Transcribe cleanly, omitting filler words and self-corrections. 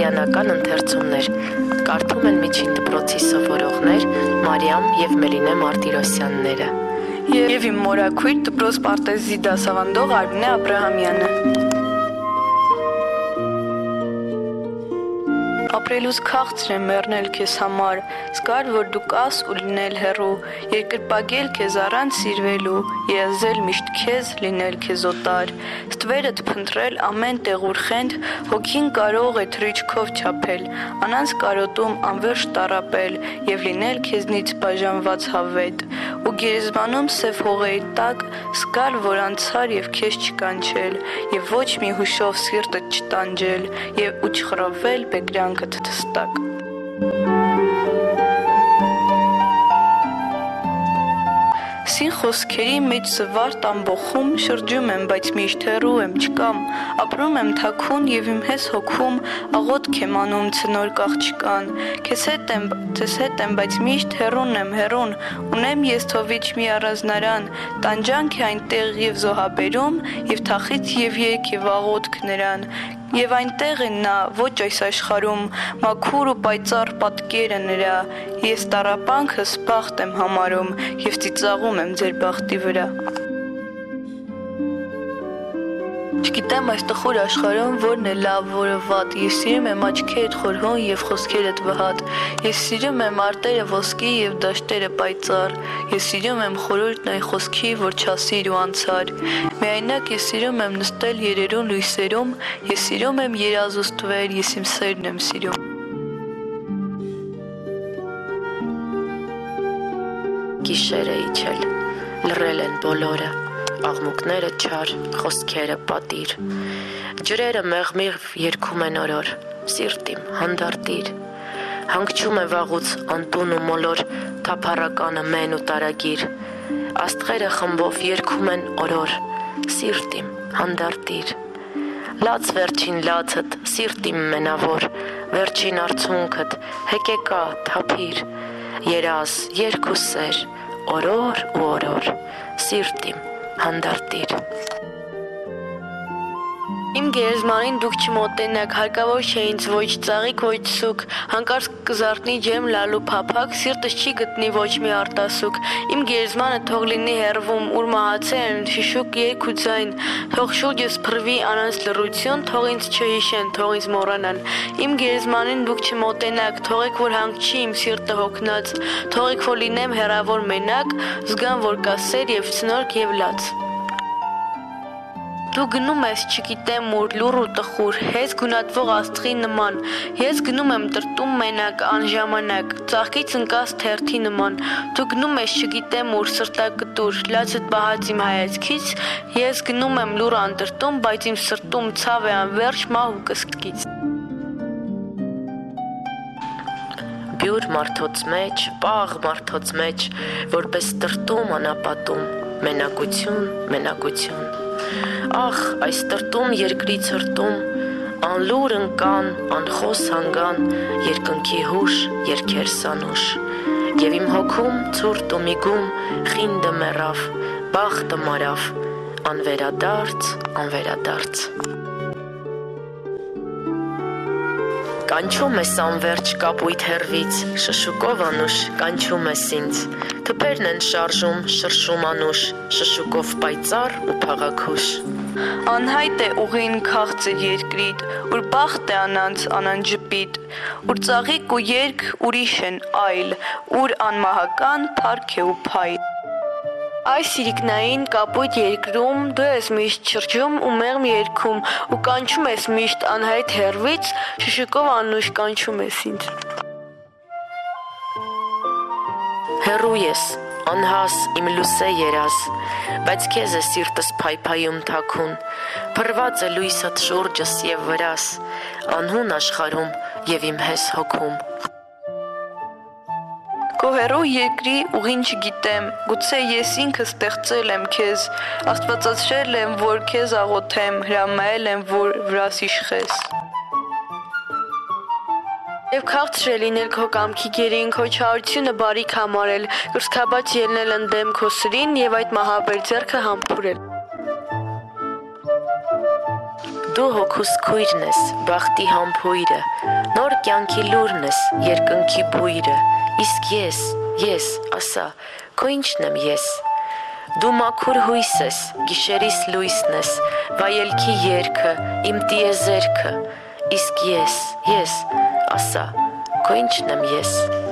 Հրեանական ընթերցումներ։ Կարդում են միջին դպրոցի սովորողներ Մարիամ և Մելինե Մարտիրոսյանները։ Եվ իմ մորաքույր դպրոց պարտեզի դասավանդող Արմինե Աբրահամյանը։ Ապրելուց քաղցր եմ մեռնել քեզ համար, զգար, որ դու կաս ու լինել հեռու, երկրպագել քեզ առանց սիրվելու, եզել միշտ քեզ, լինել քեզ օտար, ստվերդ փնտրել ամեն տեղ ուր խենդ, հոգին կարող է թռիչքով չափել, անանց կարոտում անվերջ տառապել և լինել քեզնից բաժանված հավետ, ու գերեզմանում սև հողերի տակ, զգար, որ անցար և քեզ չկանչել, և ոչ մի հուշով սիրտդ չտանջել, և ու չխրովել բեկրանքդ թստակ։ Սին խոսքերի մեջ զվարթ ամբոխում շրջում եմ, բայց միշտ հեռու եմ, չկամ, ապրում եմ թաքուն և իմ հես հոգում աղոթք եմ անում ցնորք աղջկան, քեզ հետ եմ, բայց միշտ հեռուն եմ, հեռուն, ունեմ ես թովիչ մի առանձնարան, տանջանք է այնտեղ և զոհաբերում, և թախիծ և երգ և աղոթք նրան, և այնտեղ է նա, ոչ այս աշխարհում, մաքուր ու պայծառ պատկերը նրա, ես տառապանքս բախտ եմ համարում և ծիծաղում եմ ձեր բախտի վրա։ Չգիտեմ այս տխուր աշխարհում որն է լավ, որը վատ, ես սիրում եմ աչքերդ խորհուն և խոսքերդ վհատ, ես սիրում եմ արտերը ոսկի և դաշտերը պայծառ, ես սիրում եմ խորհուրդն այն խոսքի, որ չասիր ու անցար, միայնակ ես սիրում եմ նստել երերուն լույսերում, ես սիրում եմ երազ ու ստվեր, ես իմ սերն եմ սիրում։ Գիշեր է իջել, լռել են բոլորը, աղմուկները չար, խոսքերը պատիր, ջրերը մեղմիղ երգում են օրոր, սիրտ իմ հանդարտիր, հանգչում է վաղուց անտուն ու մոլոր, թափառականը մեն ու տարագիր, աստղերը խմբով երգում են օրոր, սիրտ իմ հանդարտիր, լաց վերջին լացդ, սիրտ իմ մենավոր, վերջին արցունքդ, հեկեկա, թափիր, երազ, երգ ու սեր, օրոր ու օրոր, սիրտ իմ հանդարտիր։ Իմ գերեզմանին դուք չմոտենաք, հարկավոր չէ ինձ ոչ ծաղիկ, ոչ սուկ, հանկարծ կզարթնի ջերմ լալու փափակ, սիրտս չի գտնի ոչ մի արտասուք, իմ գերեզմանը թող լինի հեռվում, ուր մահացել են, շշուկ երգ ու ձայն, թող շուրջս փռվի անանց լռություն, թող ինձ չհիշեն, թող ինձ մոռանան, իմ գերեզմանին դուք չմոտենաք, թողեք որ հանգչի իմ սիրտը հոգնած, թողեք որ լինեմ հեռավոր մենակ, զգամ որ կա սեր և ցնորք և լաց։ Դու գնում ես չգիտեմ ուր, լուռ ու տխուր, հեզ գունատվող աստղի նման, ես գնում եմ տրտում մենակ, անժամանակ, ծաղկից ընկած թերթի նման, դու գնում ես չգիտեմ ուր, սրտակտուր, լացդ պահած իմ հայացքից, ես գնում եմ լուռ անտրտում, բայց իմ սրտում ցավ է անվերջ մահ ու կսկից։ Բյուր մարդոց մեջ, պաղ մարդոց մեջ, որպես տրտում անապատում, մենակություն, Ախ, այս տրտում երկրից հրտում, անլուր ընկան, անխոս հանգան, երկնքի հուշ, երգեր սանուշ, և իմ հոգում ցուրտ ու միգում, խինդը մեռավ, բախտը մարավ, անվերադարձ։ Կանչում ես անվերջ կապույտ հեռվից, շշուկով անուշ, կանչում ես ինձ, թփերն են շարժում, շրշում անուշ, շշուկով պայծառ ու փաղաքուշ։ Անհայտ է ուղին քաղցր երկրիդ, ուր բախտ է անանց անանջպիտ, ուր ծաղիկ ու երգ ուրիշ են այլ, ուր անմահական փառք է ու փայլ։ Այս սիրիկնային կապույտ երկրում դու ես միշտ շրջում ու մեղմ երգում ու կանչում ես միշտ անհայտ հեռվից, շշուկով անուշ կանչում ես ինձ։ Հեռու ես, անհաս իմ լուսե երազ, բայց քեզ է սիրտս փայփայում թաքուն, փռված է լույսդ շուրջս և վրաս, անհուն աշխարհում և իմ հես հոգում։ Քո հեռու երկրի ուղին չգիտեմ, գուցե ես ինքս ստեղծել եմ քեզ, աստվածացրել եմ, որ քեզ աղոթեմ, հրամայել եմ, որ վրաս իշխես։ Եվ քաղցր է լինել քո կամքի գերին, քո չարությունը բարիք համարել, կրծքաբաց ելնել ընդդեմ քո սրին և այդ մահաբեր ձեռքը համբուրել։ Դու հոգուս քույրն ես, բախտի համբույրը, նոր կյանքի լուրն ես, երկնքի բույրը, իսկ ես, ասա, քո ինչն եմ ես։ Դու մաքուր հույս ես, գիշերիս լույսն ես, վայելքի երգը, իմ տիեզերքը, իսկ ես, ասա, քո ինչն եմ ես։